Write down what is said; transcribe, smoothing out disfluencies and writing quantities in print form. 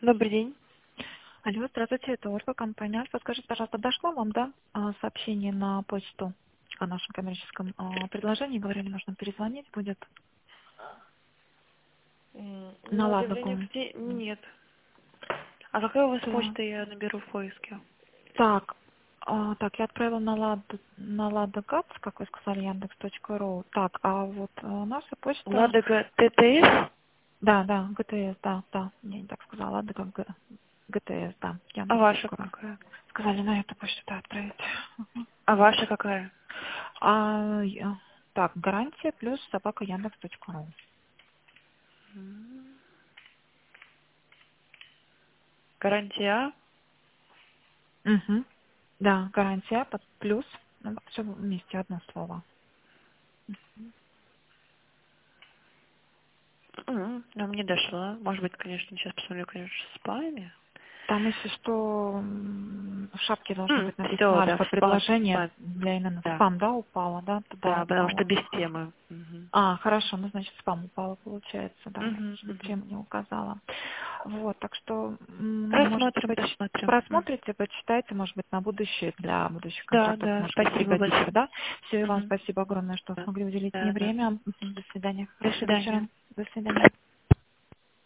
Добрый день. Алло, здравствуйте, это Ольга, компания Альфа. Скажите, пожалуйста, дошло вам, да, сообщение на почту о нашем коммерческом предложении? Говорили, нужно перезвонить будет на На удивление, Ладогу. нет. А какая у вас Так, почта, я наберу в поиске? так, я отправила на Ладогат, как вы сказали, Яндекс.ру. Так, а вот наша почта, Ладога ТТС? да, ГТС, да, я не так сказала, Ладога ГТС, да, А ваша Яндекс.ру. какая? Сказали на эту почту, да, отправить. А ваша какая? Так, гарантия плюс собака Яндекс.ру. М, Гарантия? Угу. Да, гарантия плюс, все вместе одно слово. Нам не дошла. Может быть, конечно, сейчас посмотрю, конечно, в спаме. Там, если что, в шапке должно быть написано Все, да, в спам, альфа-предложение спам. для именно Да, спам, да, упало, да, туда да, потому что упало. без темы. Мгм. Хорошо, ну, значит, спам упало, получается, да, я Мгм, уже мгм. тему не указала. Вот, так что, можете Просмотрим, посмотрим. просмотрите, почитайте, может быть, на будущее, для будущих Да, контрактов, да, может быть, спасибо пригодится, большое. да. Все, и вам Мгм. спасибо огромное, что Да, смогли уделить мне да, да. время. До свидания, До хорошего свидания. вечера, до свидания.